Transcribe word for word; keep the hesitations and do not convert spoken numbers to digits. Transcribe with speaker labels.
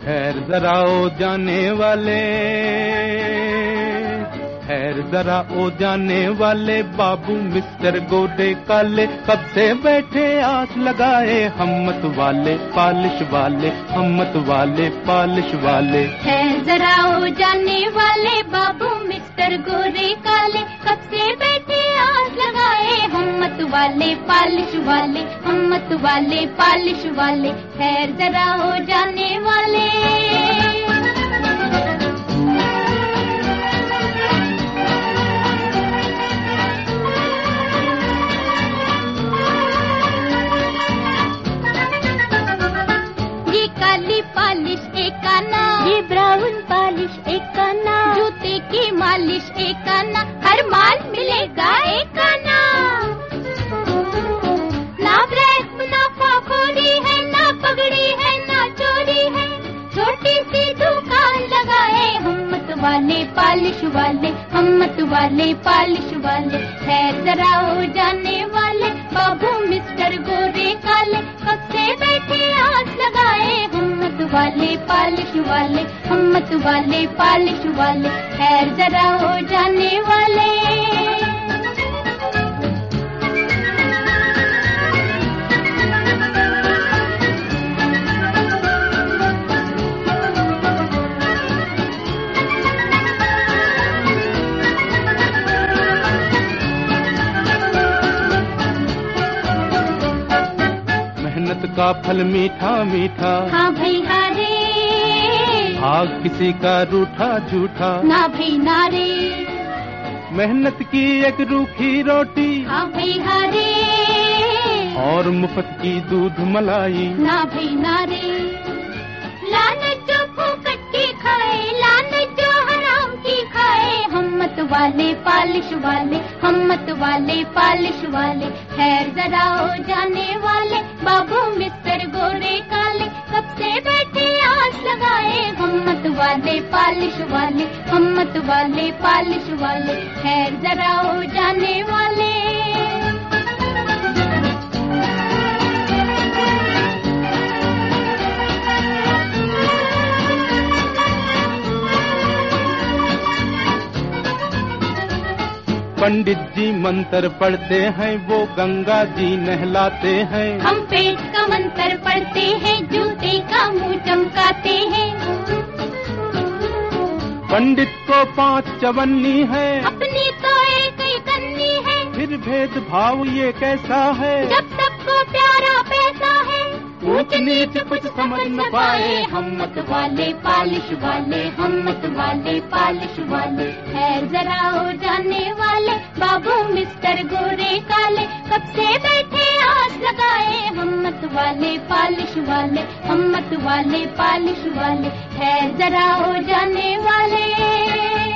Speaker 1: खैर जरा ओ जाने वाले, खैर जरा ओ जाने वाले, बाबू मिस्टर गोरे काले, कब से बैठे आस लगाए, हिम्मत वाले पालिश वाले, हिम्मत वाले पालिश वाले।
Speaker 2: खैर जरा ओ जाने वाले, बाबू मिस्टर गोरे काले, कब से बैठे आस लगाए, हिम्मत वाले पालिश वाले, हिम्मत वाले पालिश वाले। खैर जरा ओ जाने वाले। ये काली पालिश एक आना, ये ब्राउन पालिश एक आना, जूते की मालिश एक आना, हर माल मिलेगा एक आना। ना ब्रेक मुनाफाखोरी है, ना पगड़ी है, ना चोरी है, छोटी सी दुकान लगाए, हिम्मत वाले पालिश वाले, हिम्मत वाले पालिश वाले। खैर जरा हो जाने वाले, बाबू मिस्टर गोरे काले, कब से बैठे आस लगाए, हिम्मत वाले पालिश वाले, हिम्मत वाले पालिश वाले। खैर जरा हो जाने वाले।
Speaker 1: मेहनत का फल मीठा मीठा,
Speaker 2: हाँ भाई हारे,
Speaker 1: भाग किसी का रूठा झूठा,
Speaker 2: ना भाई नारे,
Speaker 1: मेहनत की एक रूखी रोटी,
Speaker 2: हाँ भाई हारे,
Speaker 1: और मुफ्त की दूध मलाई,
Speaker 2: ना भाई नारे। लानत जो फूकट की खाए, लानत जो हराम की खाए, हिम्मत वाले पालिश वाले, हिम्मत वाले पालिश वाले। खैर जरा हो जाने वाले, बाबू मिस्टर गोरे काले, कब से बैठे आस लगाए, हिम्मत वाले पालिश वाले, हिम्मत वाले पालिश वाले। खैर जरा हो जाने वाले।
Speaker 1: पंडित जी मंत्र पढ़ते हैं, वो गंगा जी नहलाते हैं,
Speaker 2: हम पेट का मंत्र पढ़ते हैं, जूते का मुंह चमकाते हैं।
Speaker 1: पंडित को पांच चवन्नी है,
Speaker 2: अपनी तो एक ही कन्नी है,
Speaker 1: फिर भेदभाव ये कैसा है,
Speaker 2: जब सबको प्यारा पैसा है,
Speaker 1: ऊंच नीच कुछ समझ न पाए,
Speaker 2: हिम्मत वाले पालिश वाले, हिम्मत वाले पालिश वाले। खैर जरा हो जाने वाले, बाबू मिस्टर गोरे काले, कब से बैठे आस लगाए, हिम्मत वाले पालिश वाले, हिम्मत वाले पालिश वाले। खैर जरा हो जाने वाले।